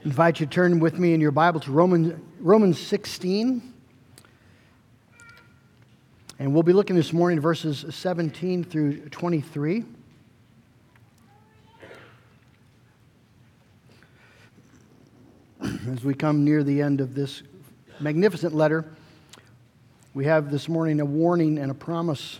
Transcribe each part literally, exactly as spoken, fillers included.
I invite you to turn with me in your Bible to Romans, Romans sixteen. And we'll be looking this morning at verses seventeen through twenty-three. As we come near the end of this magnificent letter, we have this morning a warning and a promise.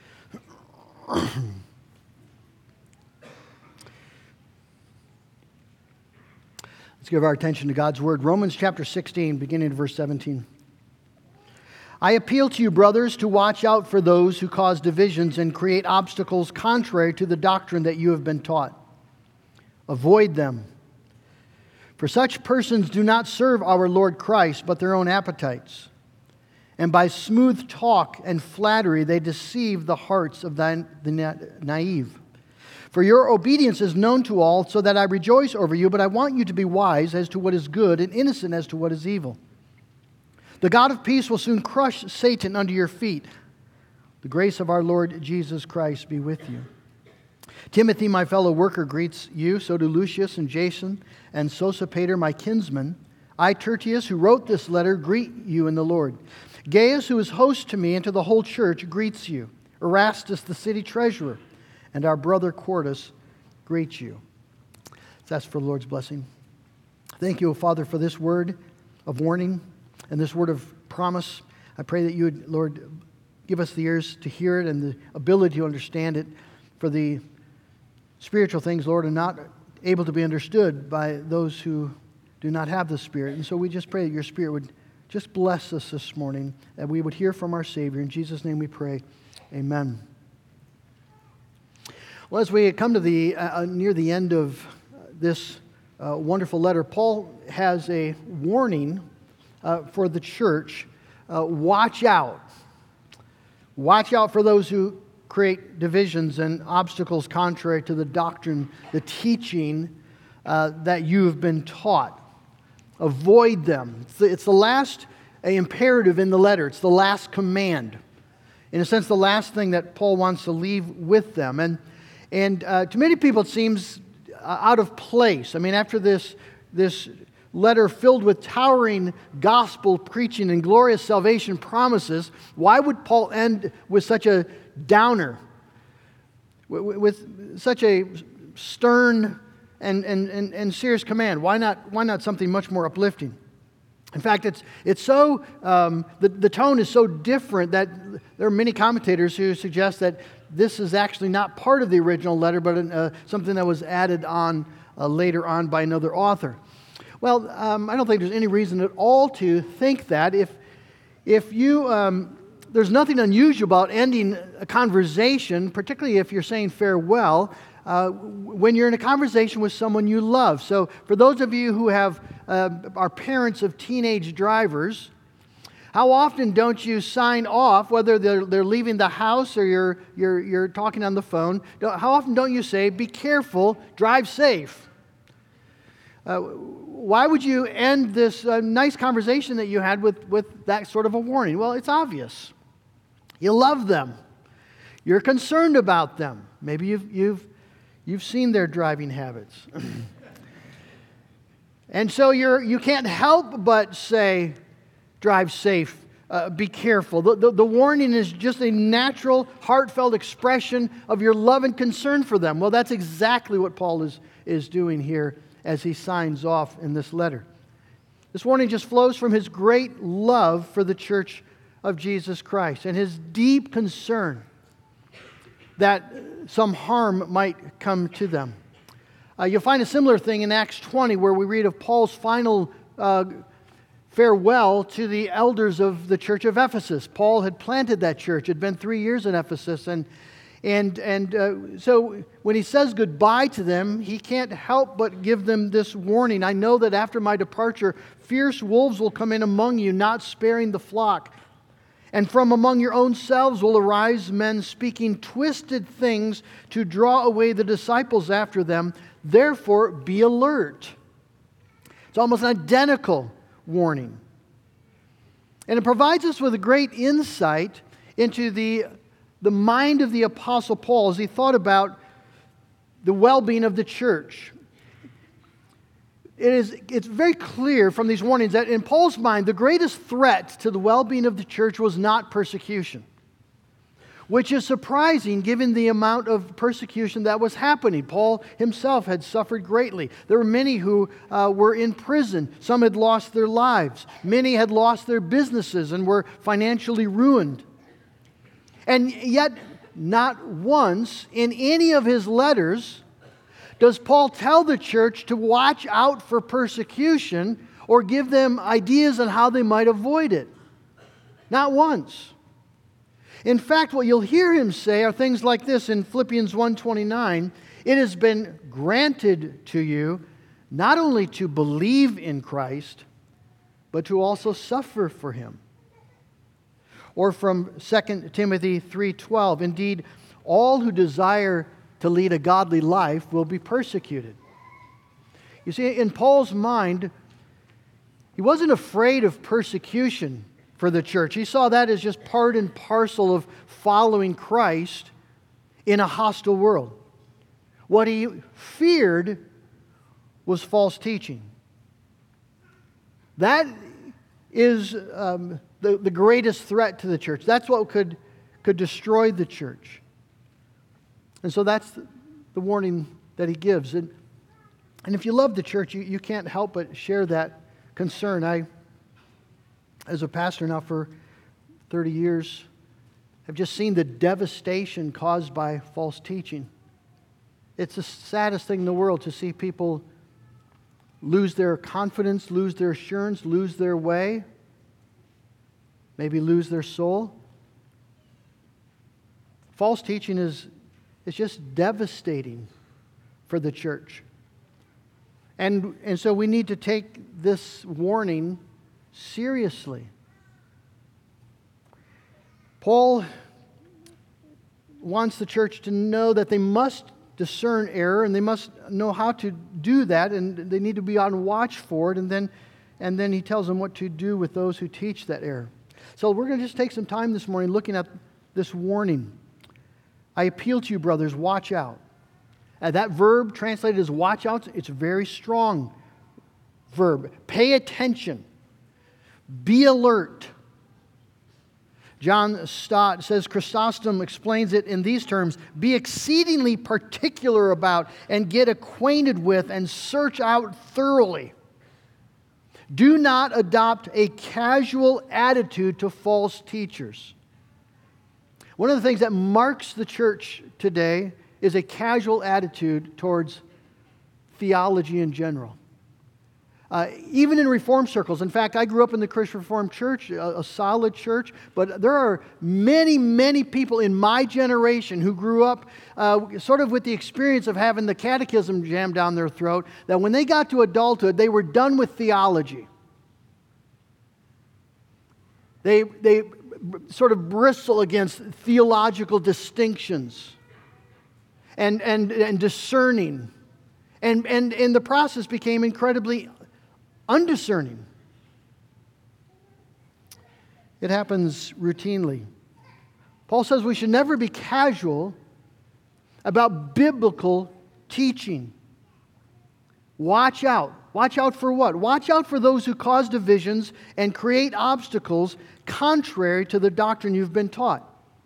Let's give our attention to God's Word. Romans chapter sixteen, beginning at verse seventeen. I appeal to you, brothers, to watch out for those who cause divisions and create obstacles contrary to the doctrine that you have been taught. Avoid them. For such persons do not serve our Lord Christ, but their own appetites. And by smooth talk and flattery, they deceive the hearts of the naive. For your obedience is known to all, so that I rejoice over you, but I want you to be wise as to what is good and innocent as to what is evil. The God of peace will soon crush Satan under your feet. The grace of our Lord Jesus Christ be with you. Timothy, my fellow worker, greets you. So do Lucius and Jason and Sosipater, my kinsman. I, Tertius, who wrote this letter, greet you in the Lord. Gaius, who is host to me and to the whole church, greets you. Erastus, the city treasurer, and our brother Quartus greet you. Let's ask for the Lord's blessing. Thank you, Father, for this word of warning and this word of promise. I pray that you would, Lord, give us the ears to hear it and the ability to understand it. For the spiritual things, Lord, are not able to be understood by those who do not have the Spirit. And so we just pray that your Spirit would just bless us this morning, that we would hear from our Savior. In Jesus' name we pray. Amen. Well, as we come to the uh, near the end of this uh, wonderful letter, Paul has a warning uh, for the church. Uh, watch out. Watch out for those who create divisions and obstacles contrary to the doctrine, the teaching uh, that you have been taught. Avoid them. It's the, it's the last uh, imperative in the letter. It's the last command. In a sense, the last thing that Paul wants to leave with them. And And uh, to many people, it seems uh, out of place. I mean, after this, this letter filled with towering gospel preaching and glorious salvation promises, why would Paul end with such a downer, with, with such a stern and, and, and, and serious command? Why not, why not something much more uplifting? In fact, it's it's so um, the the tone is so different that there are many commentators who suggest that this is actually not part of the original letter, but uh, something that was added on uh, later on by another author. Well, um, I don't think there's any reason at all to think that. If if you um, there's nothing unusual about ending a conversation, particularly if you're saying farewell, uh, when you're in a conversation with someone you love. So, for those of you who have uh, are parents of teenage drivers, how often don't you sign off, whether they're, they're leaving the house or you're, you're, you're talking on the phone, how often don't you say, be careful, drive safe? Uh, why would you end this uh, nice conversation that you had with, with that sort of a warning? Well, it's obvious. You love them. You're concerned about them. Maybe you've, you've, you've seen their driving habits. And so you're, you can't help but say, drive safe, uh, be careful. The, the, the warning is just a natural, heartfelt expression of your love and concern for them. Well, that's exactly what Paul is, is doing here as he signs off in this letter. This warning just flows from his great love for the church of Jesus Christ and his deep concern that some harm might come to them. Uh, you'll find a similar thing in Acts twenty, where we read of Paul's final uh, farewell to the elders of the church of Ephesus. Paul had planted that church. It had been three years in Ephesus. And, and, and uh, so when he says goodbye to them, he can't help but give them this warning. I know that after my departure, fierce wolves will come in among you, not sparing the flock. And from among your own selves will arise men speaking twisted things to draw away the disciples after them. Therefore, be alert. It's almost an identical warning. And it provides us with a great insight into the, the mind of the Apostle Paul as he thought about the well-being of the church. it is, it's very clear from these warnings that in Paul's mind, the greatest threat to the well-being of the church was not persecution, which is surprising given the amount of persecution that was happening. Paul himself had suffered greatly. There were many who uh, were in prison. Some had lost their lives. Many had lost their businesses and were financially ruined. And yet, not once in any of his letters does Paul tell the church to watch out for persecution or give them ideas on how they might avoid it. Not once. In fact, what you'll hear him say are things like this in Philippians one twenty-nine, "It has been granted to you not only to believe in Christ, but to also suffer for him." Or from Second Timothy three twelve, "Indeed, all who desire to lead a godly life will be persecuted." You see, in Paul's mind, he wasn't afraid of persecution for the church. He saw that as just part and parcel of following Christ in a hostile world. What he feared was false teaching. That is um, the, the greatest threat to the church. That's what could, could destroy the church. And so that's the, the warning that he gives. And, and if you love the church, you, you can't help but share that concern. I, as a pastor now for thirty years, have just seen the devastation caused by false teaching. It's the saddest thing in the world to see people lose their confidence, lose their assurance, lose their way, maybe lose their soul. False teaching is It's just devastating for the church. And, and so we need to take this warning seriously. Paul wants the church to know that they must discern error, and they must know how to do that, and they need to be on watch for it, and then, and then he tells them what to do with those who teach that error. So we're going to just take some time this morning looking at this warning. I appeal to you, brothers, watch out. Uh, that verb translated as watch out, it's a very strong verb. Pay attention. Be alert. John Stott says, Chrysostom explains it in these terms: be exceedingly particular about and get acquainted with and search out thoroughly. Do not adopt a casual attitude to false teachers. One of the things that marks the church today is a casual attitude towards theology in general. Uh, even in Reformed circles. In fact, I grew up in the Christian Reformed Church, a, a solid church, but there are many, many people in my generation who grew up uh, sort of with the experience of having the catechism jammed down their throat, that when they got to adulthood, they were done with theology. They, they sort of bristle against theological distinctions and, and, and discerning. And, and, and the process became incredibly undiscerning. It happens routinely. Paul says we should never be casual about biblical teaching. Watch out. Watch out for what? Watch out for those who cause divisions and create obstacles contrary to the doctrine you've been taught.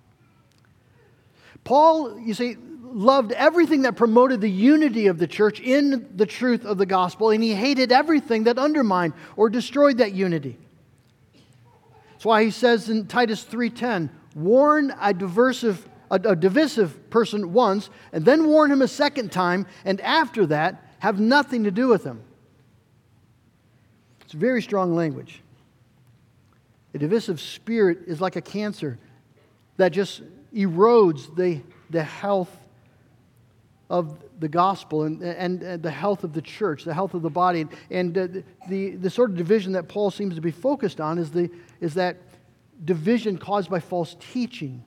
Paul, you see, loved everything that promoted the unity of the church in the truth of the gospel, and he hated everything that undermined or destroyed that unity. That's why he says in Titus three ten, warn a diversive, a, a divisive person once, and then warn him a second time, and after that, have nothing to do with him. It's very strong language. A divisive spirit is like a cancer that just erodes the, the health of the gospel and, and, and the health of the church, the health of the body. And uh, the, the sort of division that Paul seems to be focused on is, the, is that division caused by false teaching.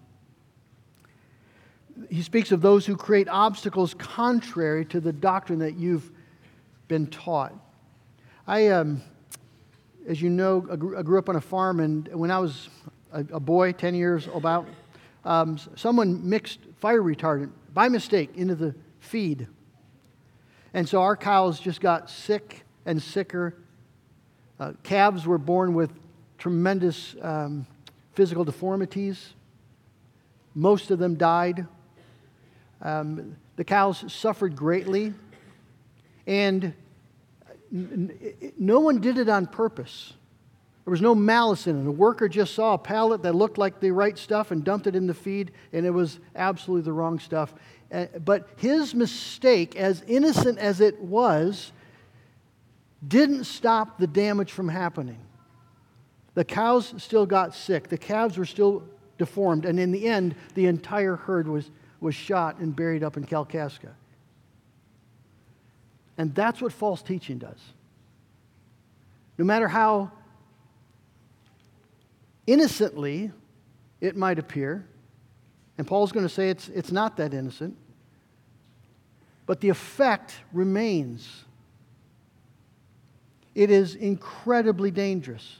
He speaks of those who create obstacles contrary to the doctrine that you've been taught. I, um, as you know, I grew, I grew up on a farm, and when I was a, a boy, ten years about, um, someone mixed fire retardant by mistake into the feed. And so our cows just got sick and sicker. Uh, calves were born with tremendous um, physical deformities. Most of them died. Um, the cows suffered greatly. And n- n- no one did it on purpose. There was no malice in it. A worker just saw a pallet that looked like the right stuff and dumped it in the feed, and it was absolutely the wrong stuff. Uh, but his mistake, as innocent as it was, didn't stop the damage from happening. The cows still got sick. The calves were still deformed. And in the end, the entire herd was, was shot and buried up in Kalkaska. And that's what false teaching does. No matter how innocently it might appear, and Paul's going to say it's, it's not that innocent, but the effect remains. It is incredibly dangerous.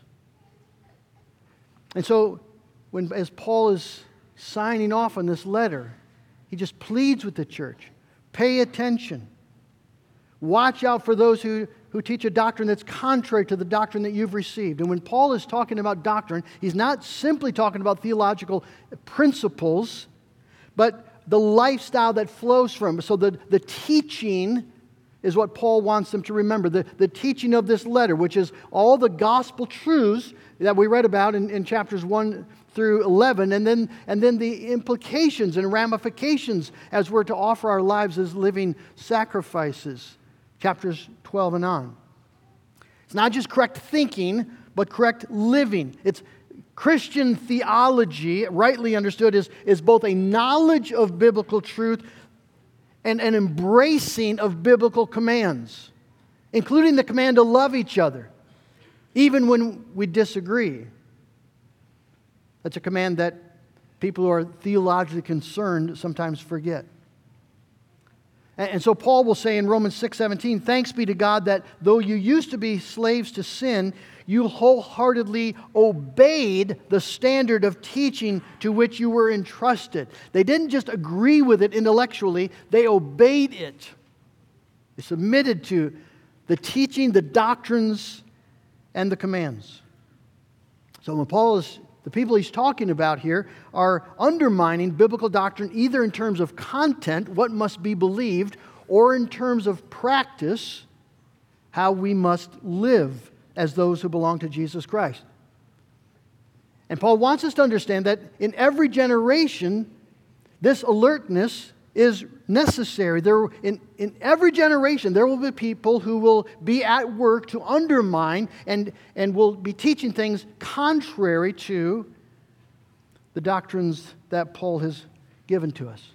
And so, when as Paul is signing off on this letter, he just pleads with the church, pay attention. Watch out for those who, who teach a doctrine that's contrary to the doctrine that you've received. And when Paul is talking about doctrine, he's not simply talking about theological principles, but the lifestyle that flows from it. So the, the teaching is what Paul wants them to remember. The, the teaching of this letter, which is all the gospel truths that we read about in, in chapters one through eleven, and then, and then the implications and ramifications as we're to offer our lives as living sacrifices. Chapters twelve and on. It's not just correct thinking, but correct living. It's Christian theology, rightly understood, is, is both a knowledge of biblical truth and an embracing of biblical commands, including the command to love each other, even when we disagree. That's a command that people who are theologically concerned sometimes forget. And so Paul will say in Romans six seventeen, thanks be to God that though you used to be slaves to sin, you wholeheartedly obeyed the standard of teaching to which you were entrusted. They didn't just agree with it intellectually, they obeyed it. They submitted to the teaching, the doctrines, and the commands. So when Paul is, the people he's talking about here are undermining biblical doctrine either in terms of content, what must be believed, or in terms of practice, how we must live as those who belong to Jesus Christ. And Paul wants us to understand that in every generation, this alertness is necessary. There, in, in every generation, there will be people who will be at work to undermine and, and will be teaching things contrary to the doctrines that Paul has given to us.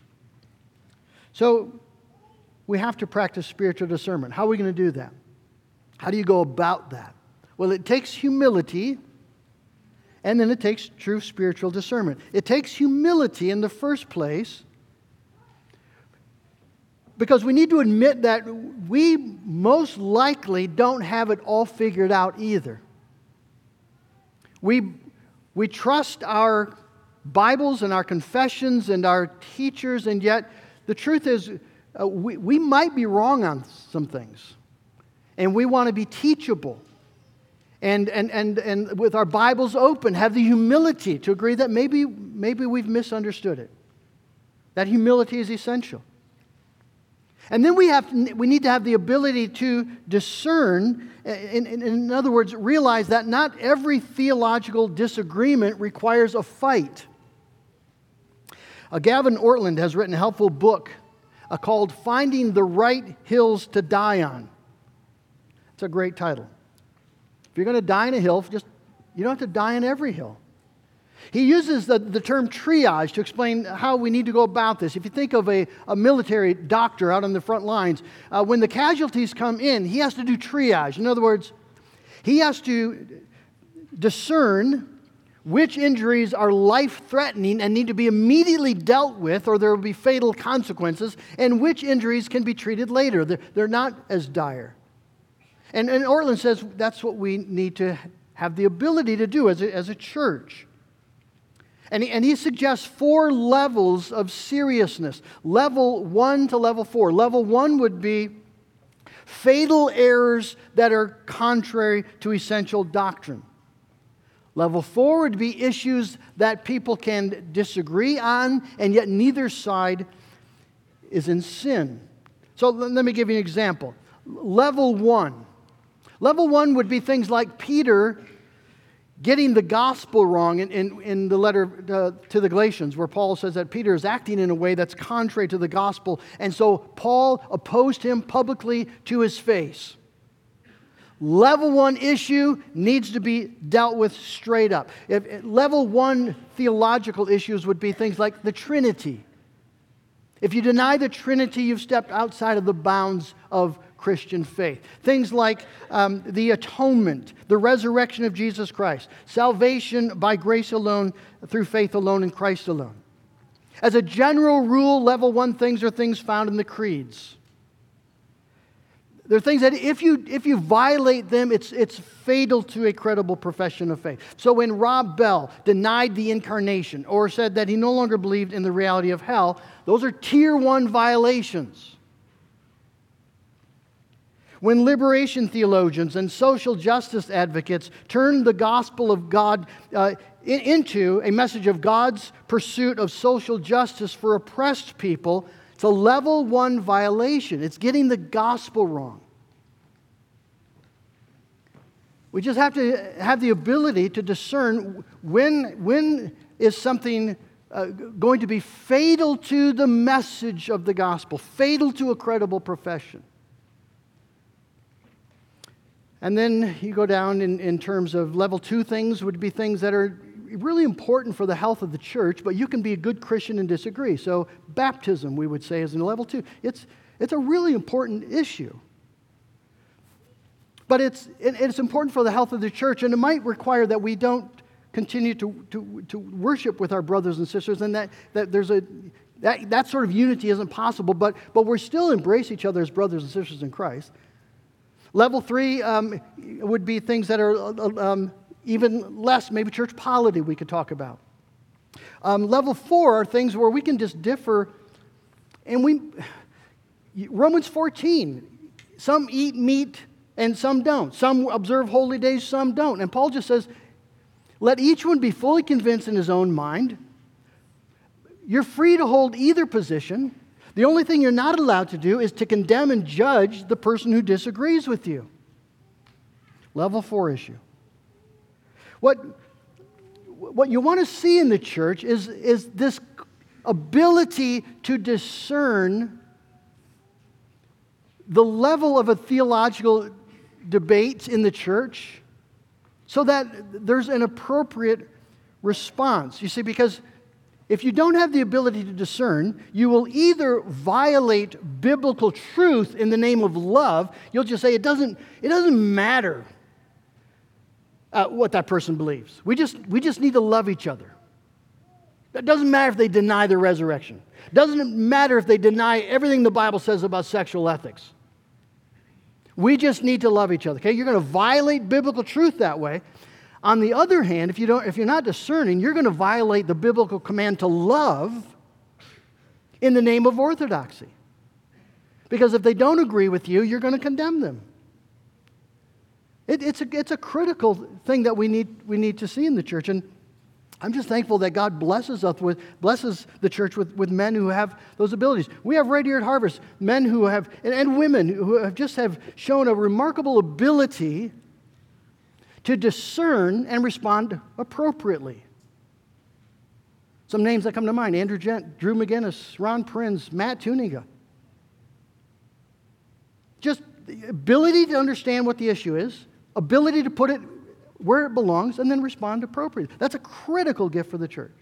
So, we have to practice spiritual discernment. How are we going to do that? How do you go about that? Well, it takes humility, and then it takes true spiritual discernment. It takes humility in the first place, because we need to admit that we most likely don't have it all figured out either. We, we trust our Bibles and our confessions and our teachers, and yet the truth is uh, we, we might be wrong on some things. And we want to be teachable. And, and, and, and with our Bibles open, have the humility to agree that maybe, maybe we've misunderstood it. That humility is essential. And then we have to, we need to have the ability to discern, in, in, in other words, realize that not every theological disagreement requires a fight. Uh, Gavin Ortland has written a helpful book uh, called Finding the Right Hills to Die On. It's a great title. If you're going to die on a hill, just you don't have to die on every hill. He uses the, the term triage to explain how we need to go about this. If you think of a, a military doctor out on the front lines, uh, when the casualties come in, he has to do triage. In other words, he has to discern which injuries are life-threatening and need to be immediately dealt with, or there will be fatal consequences, and which injuries can be treated later. They're, they're not as dire. And, and Ortland says that's what we need to have the ability to do as a, as a church. And he, and he suggests four levels of seriousness. Level one to level four. Level one would be fatal errors that are contrary to essential doctrine. Level four would be issues that people can disagree on, and yet neither side is in sin. So let me give you an example. Level one. Level one would be things like Peter getting the gospel wrong in, in, in the letter uh, to the Galatians, where Paul says that Peter is acting in a way that's contrary to the gospel. And so Paul opposed him publicly to his face. Level one issue needs to be dealt with straight up. If, if level one theological issues would be things like the Trinity. If you deny the Trinity, you've stepped outside of the bounds of Christian faith. Things like um, the atonement, the resurrection of Jesus Christ, salvation by grace alone, through faith alone in Christ alone. As a general rule, level one things are things found in the creeds. They're things that if you if you violate them, it's it's fatal to a credible profession of faith. So when Rob Bell denied the incarnation or said that he no longer believed in the reality of hell, those are tier one violations. When liberation theologians and social justice advocates turn the gospel of God uh, in, into a message of God's pursuit of social justice for oppressed people, it's a level one violation. It's getting the gospel wrong. We just have to have the ability to discern when, when is something uh, going to be fatal to the message of the gospel, fatal to a credible profession. And then you go down in, in terms of level two things would be things that are really important for the health of the church, but you can be a good Christian and disagree. So baptism, we would say, is in level two. It's, it's a really important issue. But it's, it, it's important for the health of the church, and it might require that we don't continue to, to, to worship with our brothers and sisters, and that, that there's a that, that sort of unity isn't possible, but, but we still embrace each other as brothers and sisters in Christ. Level three um, would be things that are um, even less, maybe church polity we could talk about. Um, level four are things where we can just differ, and we, Romans fourteen, some eat meat and some don't. Some observe holy days, some don't. And Paul just says, let each one be fully convinced in his own mind. You're free to hold either position. The only thing you're not allowed to do is to condemn and judge the person who disagrees with you. Level four issue. What, what you want to see in the church is, is this ability to discern the level of a theological debate in the church so that there's an appropriate response. You see, because if you don't have the ability to discern, you will either violate biblical truth in the name of love. You'll just say it doesn't, it doesn't matter uh, what that person believes. We just, we just need to love each other. It doesn't matter if they deny the resurrection. It doesn't matter if they deny everything the Bible says about sexual ethics. We just need to love each other. Okay, you're going to violate biblical truth that way. On the other hand, if you don't, if you're not discerning, you're going to violate the biblical command to love in the name of orthodoxy. Because if they don't agree with you, you're going to condemn them. It, it's a it's a critical thing that we need we need to see in the church, and I'm just thankful that God blesses us with blesses the church with, with men who have those abilities. We have right here at Harvest men who have and, and women who have just have shown a remarkable ability to discern and respond appropriately. Some names that come to mind: Andrew Gent, Drew McGinnis, Ron Prinz, Matt Tuninga. Just the ability to understand what the issue is, ability to put it where it belongs, and then respond appropriately. That's a critical gift for the church.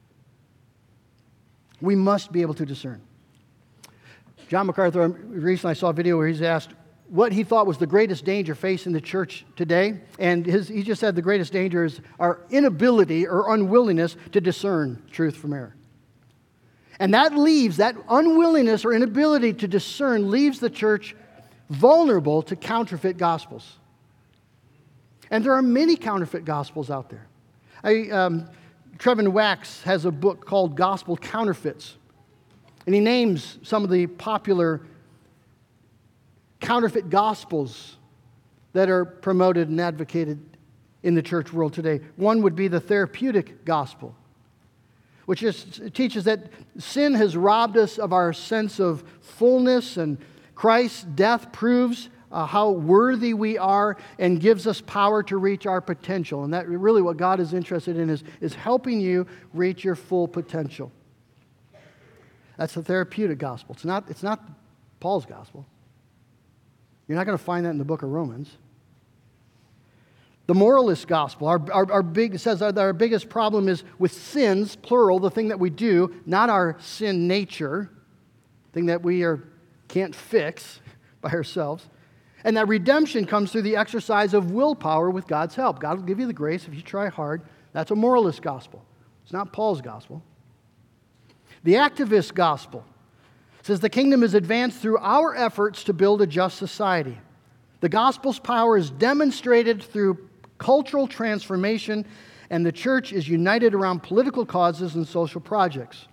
We must be able to discern. John MacArthur, recently I saw a video where he's asked what he thought was the greatest danger facing the church today, and his, he just said the greatest danger is our inability or unwillingness to discern truth from error. And that leaves, that unwillingness or inability to discern leaves the church vulnerable to counterfeit gospels. And there are many counterfeit gospels out there. I, um, Trevin Wax has a book called Gospel Counterfeits, and he names some of the popular counterfeit gospels that are promoted and advocated in the church world today. One would be the therapeutic gospel, which is, teaches that sin has robbed us of our sense of fullness, and Christ's death proves uh, how worthy we are and gives us power to reach our potential. And that really what God is interested in is, is helping you reach your full potential. That's the therapeutic gospel. It's not, it's not Paul's gospel. You're not going to find that in the book of Romans. The moralist gospel, our, our, our big, says that our biggest problem is with sins, plural, the thing that we do, not our sin nature, thing that we are, can't fix by ourselves. And that redemption comes through the exercise of willpower with God's help. God will give you the grace if you try hard. That's a moralist gospel. It's not Paul's gospel. The activist gospel says the kingdom is advanced through our efforts to build a just society. The gospel's power is demonstrated through cultural transformation, and the church is united around political causes and social projects.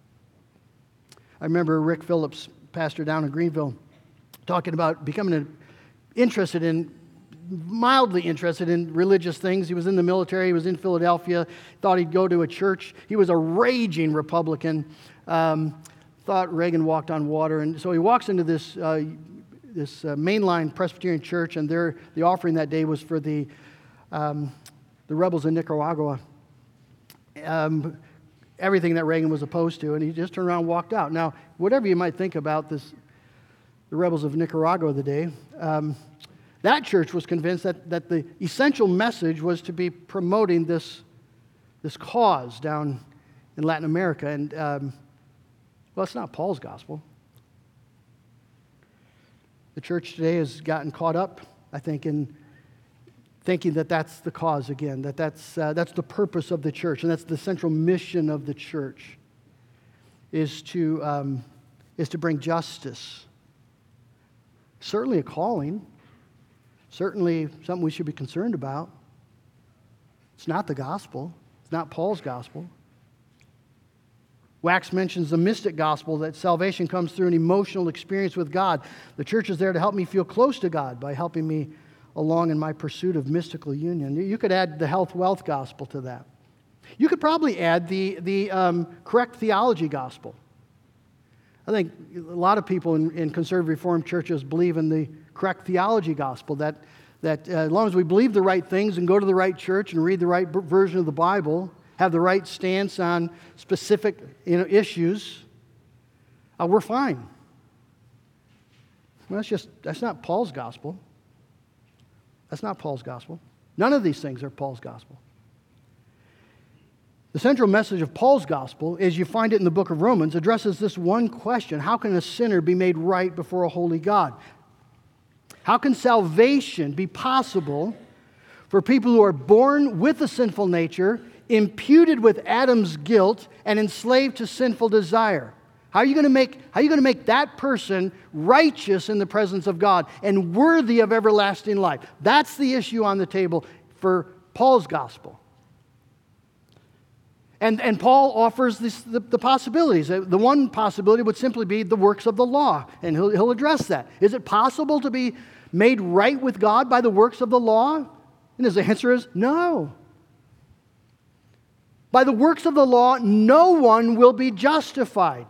I remember Rick Phillips, pastor down in Greenville, talking about becoming interested in, mildly interested in religious things. He was in the military, he was in Philadelphia, thought he'd go to a church. He was a raging Republican, um, thought Reagan walked on water, and so he walks into this uh, this uh, mainline Presbyterian church, and their the offering that day was for the um, the rebels in Nicaragua. Um, everything that Reagan was opposed to, and he just turned around and walked out. Now, whatever you might think about this, the rebels of Nicaragua of the day, um, that church was convinced that, that the essential message was to be promoting this, this cause down in Latin America. And, um, well, it's not Paul's gospel. The church today has gotten caught up, I think, in thinking that that's the cause again, that that's, uh, that's the purpose of the church, and that's the central mission of the church, is to, um, is to bring justice. Certainly a calling, certainly something we should be concerned about. It's not the gospel. It's not Paul's gospel. Wax mentions the mystic gospel, that salvation comes through an emotional experience with God. The church is there to help me feel close to God by helping me along in my pursuit of mystical union. You could add the health wealth gospel to that. You could probably add the, the um, correct theology gospel. I think a lot of people in, in conservative Reformed churches believe in the correct theology gospel, that, that uh, as long as we believe the right things and go to the right church and read the right b- version of the Bible, have the right stance on specific you know, issues, uh, we're fine. Well, that's just, that's not Paul's gospel. That's not Paul's gospel. None of these things are Paul's gospel. The central message of Paul's gospel, as you find it in the book of Romans, addresses this one question: how can a sinner be made right before a holy God? How can salvation be possible for people who are born with a sinful nature, imputed with Adam's guilt, and enslaved to sinful desire? How are you going to make, how are you going to make that person righteous in the presence of God and worthy of everlasting life? That's the issue on the table for Paul's gospel. And, and Paul offers this, the, the possibilities. The one possibility would simply be the works of the law, and he'll, he'll address that. Is it possible to be made right with God by the works of the law? And his answer is no. By the works of the law, no one will be justified.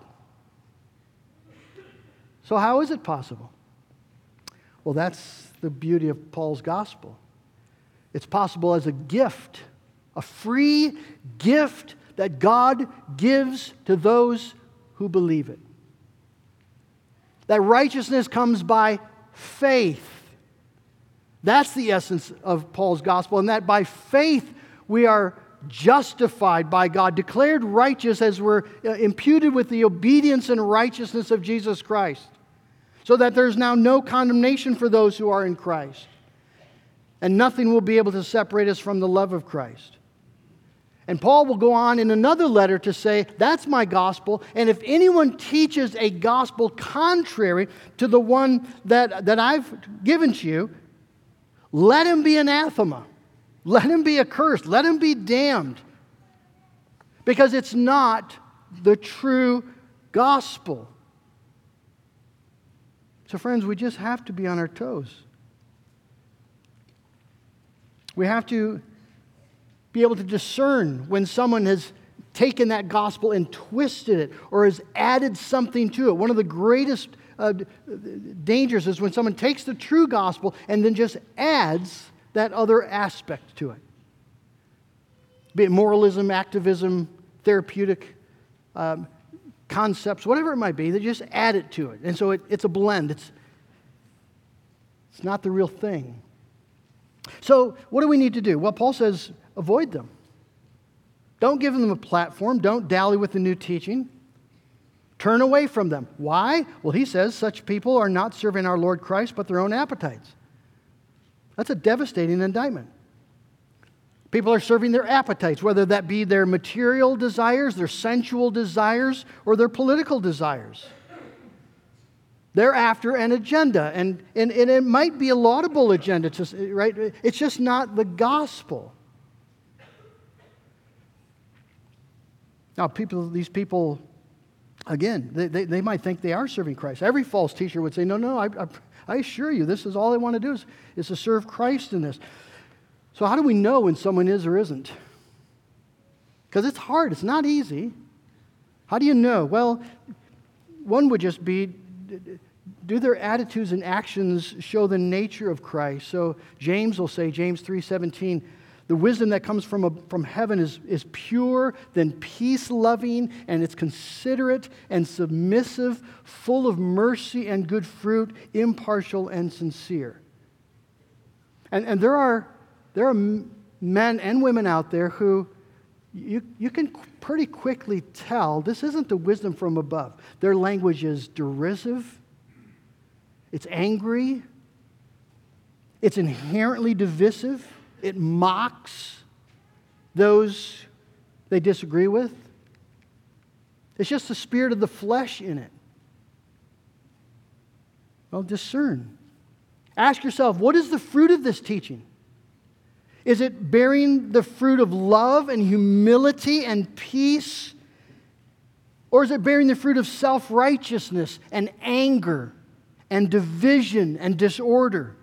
So how is it possible? Well, that's the beauty of Paul's gospel. It's possible as a gift, a free gift that God gives to those who believe it. That righteousness comes by faith. That's the essence of Paul's gospel, and that by faith we are justified by God, declared righteous as we're imputed with the obedience and righteousness of Jesus Christ, so that there's now no condemnation for those who are in Christ. And nothing will be able to separate us from the love of Christ. And Paul will go on in another letter to say, that's my gospel, and if anyone teaches a gospel contrary to the one that, that I've given to you, let him be anathema. Let him be accursed. Let him be damned. Because it's not the true gospel. So friends, we just have to be on our toes. We have to be able to discern when someone has taken that gospel and twisted it or has added something to it. One of the greatest uh, dangers is when someone takes the true gospel and then just adds that other aspect to it. Be it moralism, activism, therapeutic um, concepts, whatever it might be, they just add it to it. And so it, it's a blend. It's, it's not the real thing. So what do we need to do? Well, Paul says, avoid them. Don't give them a platform. Don't dally with the new teaching. Turn away from them. Why? Well, he says such people are not serving our Lord Christ, but their own appetites. That's a devastating indictment. People are serving their appetites, whether that be their material desires, their sensual desires, or their political desires. They're after an agenda, and, and, and it might be a laudable agenda, right? It's just not the gospel. Now, people, these people, again, they, they, they might think they are serving Christ. Every false teacher would say, no, no, I, I, I assure you, this is all they want to do is, is to serve Christ in this. So how do we know when someone is or isn't? Because it's hard. It's not easy. How do you know? Well, one would just be, do their attitudes and actions show the nature of Christ? So James will say, James three seventeen, the wisdom that comes from, a, from heaven is, is pure, then peace-loving, and it's considerate and submissive, full of mercy and good fruit, impartial and sincere. And, and there are there are men and women out there who you, you can pretty quickly tell this isn't the wisdom from above. Their language is derisive. It's angry. It's inherently divisive. It mocks those they disagree with. It's just the spirit of the flesh in it. Well, discern. Ask yourself, what is the fruit of this teaching? Is it bearing the fruit of love and humility and peace? Or is it bearing the fruit of self-righteousness and anger and division and disorder?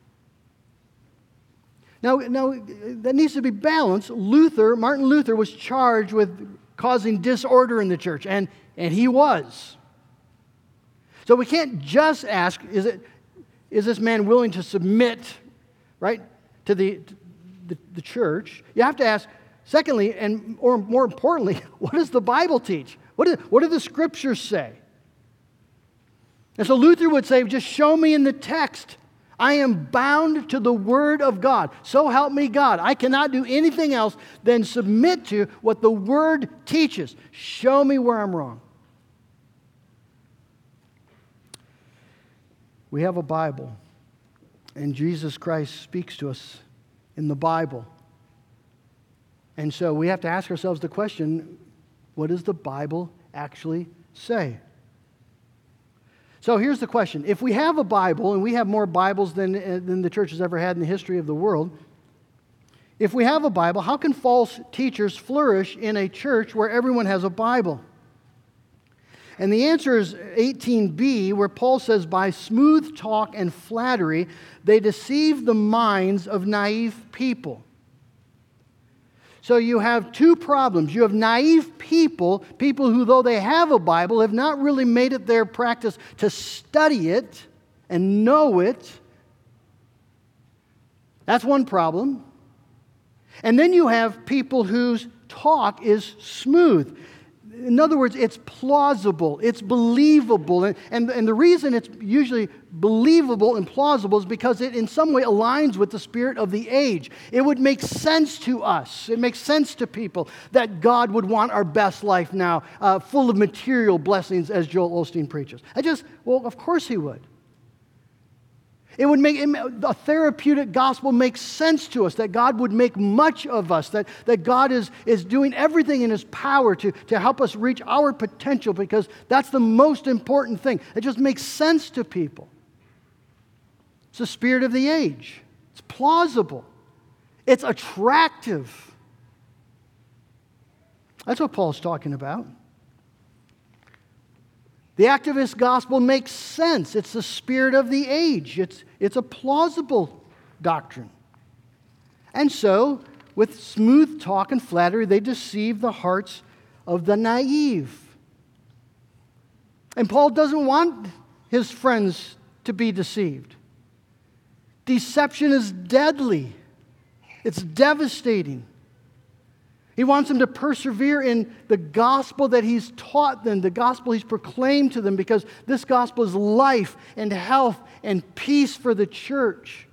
Now, now, that needs to be balanced. Luther, Martin Luther, was charged with causing disorder in the church, and, and he was. So we can't just ask, is it, is this man willing to submit, right, to the, to the, the church? You have to ask, secondly, and or more importantly, what does the Bible teach? What do, what do the Scriptures say? And so Luther would say, just show me in the text. I am bound to the Word of God. So help me God. I cannot do anything else than submit to what the Word teaches. Show me where I'm wrong. We have a Bible, and Jesus Christ speaks to us in the Bible. And so we have to ask ourselves the question, what does the Bible actually say? So here's the question. If we have a Bible, and we have more Bibles than, than the church has ever had in the history of the world, if we have a Bible, how can false teachers flourish in a church where everyone has a Bible? And the answer is eighteen b, where Paul says, by smooth talk and flattery, they deceive the minds of naive people. So you have two problems. You have naive people, people who, though they have a Bible, have not really made it their practice to study it and know it. That's one problem. And then you have people whose talk is smooth. In other words, it's plausible, it's believable. And, and, and the reason it's usually believable and plausible is because it in some way aligns with the spirit of the age. It would make sense to us. It makes sense to people that God would want our best life now, uh, full of material blessings, as Joel Osteen preaches. I just, well, of course he would. It would make a therapeutic gospel make sense to us, that God would make much of us, that, that God is, is doing everything in His power to, to help us reach our potential, because that's the most important thing. It just makes sense to people. It's the spirit of the age. It's plausible. It's attractive. That's what Paul's talking about. The activist gospel makes sense. It's the spirit of the age. It's, it's a plausible doctrine. And so, with smooth talk and flattery, they deceive the hearts of the naive. And Paul doesn't want his friends to be deceived. Deception is deadly. It's devastating. He wants them to persevere in the gospel that he's taught them, the gospel he's proclaimed to them, because this gospel is life and health and peace for the church.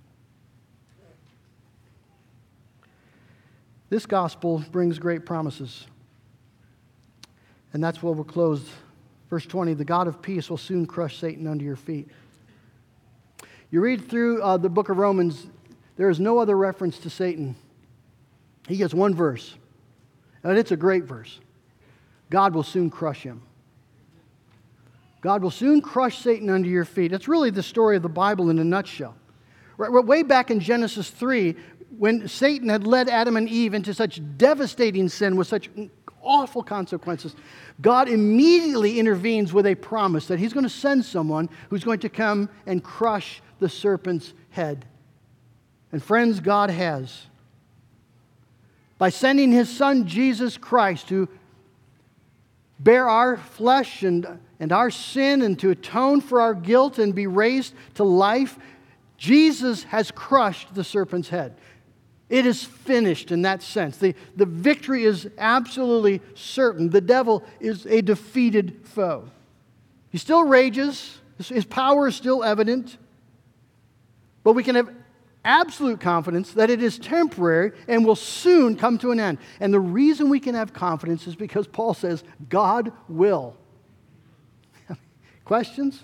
This gospel brings great promises. And that's where we'll close. Verse twenty, the God of peace will soon crush Satan under your feet. You read through uh, the book of Romans, there is no other reference to Satan. He gets one verse, and it's a great verse. God will soon crush him. God will soon crush Satan under your feet. It's really the story of the Bible in a nutshell. Right, way back in Genesis three, when Satan had led Adam and Eve into such devastating sin with such awful consequences, God immediately intervenes with a promise that he's going to send someone who's going to come and crush the serpent's head. And friends, God has. By sending his Son, Jesus Christ, to bear our flesh and, and our sin and to atone for our guilt and be raised to life, Jesus has crushed the serpent's head. It is finished in that sense. The, the victory is absolutely certain. The devil is a defeated foe. He still rages. His power is still evident. But we can have absolute confidence that it is temporary and will soon come to an end. And the reason we can have confidence is because Paul says, God will. Questions?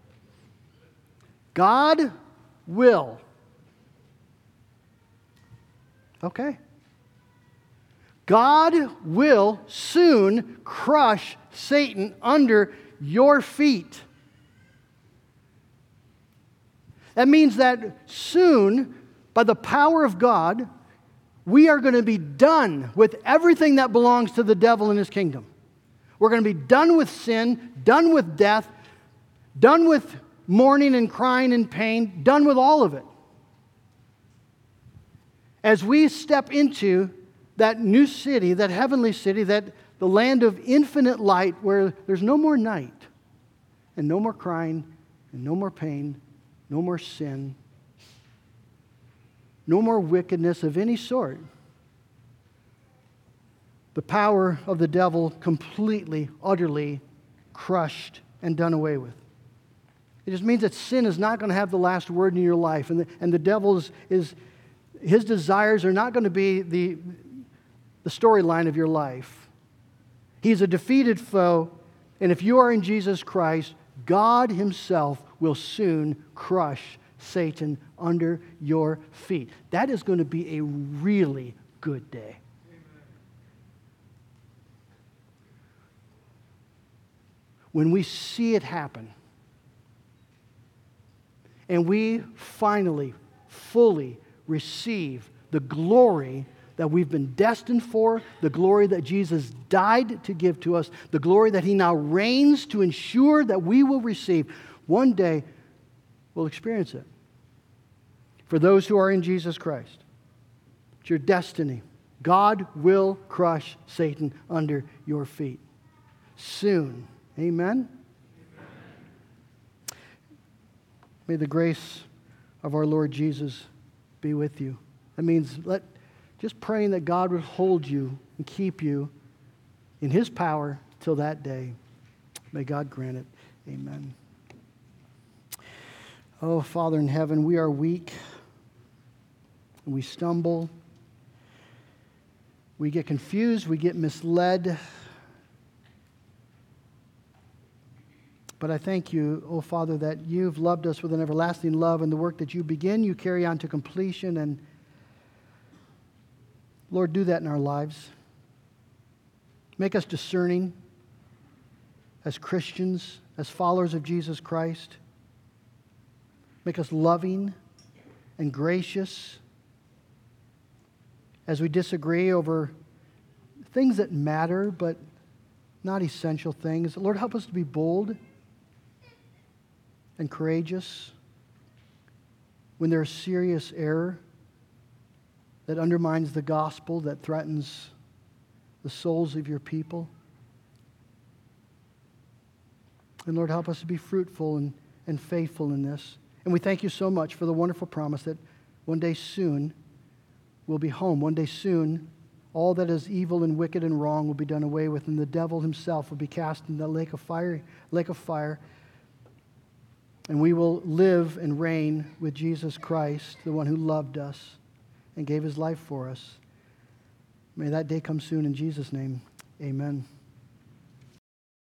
God will. Okay. God will soon crush Satan under your feet. That means that soon, by the power of God, we are going to be done with everything that belongs to the devil and his kingdom. We're going to be done with sin, done with death, done with mourning and crying and pain, done with all of it. As we step into that new city, that heavenly city, that the land of infinite light where there's no more night and no more crying and no more pain, no more sin, no more wickedness of any sort. The power of the devil completely, utterly crushed and done away with. It just means that sin is not going to have the last word in your life, and the, and the devil is, is his desires are not going to be the, the storyline of your life. He's a defeated foe, and if you are in Jesus Christ, God himself will soon crush Satan under your feet. That is going to be a really good day. When we see it happen, and we finally, fully receive the glory that we've been destined for, the glory that Jesus died to give to us, the glory that he now reigns to ensure that we will receive. One day, we'll experience it. For those who are in Jesus Christ, it's your destiny. God will crush Satan under your feet. Soon. Amen? May the grace of our Lord Jesus be with you. That means let just praying that God would hold you and keep you in his power till that day. May God grant it. Amen. Oh, Father in heaven, we are weak. We stumble. We get confused. We get misled. But I thank you, oh Father, that you've loved us with an everlasting love, and the work that you begin, you carry on to completion. And Lord, do that in our lives. Make us discerning as Christians, as followers of Jesus Christ. Make us loving and gracious as we disagree over things that matter, but not essential things. Lord, help us to be bold and courageous when there's serious error that undermines the gospel, that threatens the souls of your people. And Lord, help us to be fruitful and, and faithful in this. And we thank you so much for the wonderful promise that one day soon we'll be home. One day soon, all that is evil and wicked and wrong will be done away with, and the devil himself will be cast in the lake of fire, lake of fire. And we will live and reign with Jesus Christ, the one who loved us and gave his life for us. May that day come soon in Jesus' name. Amen.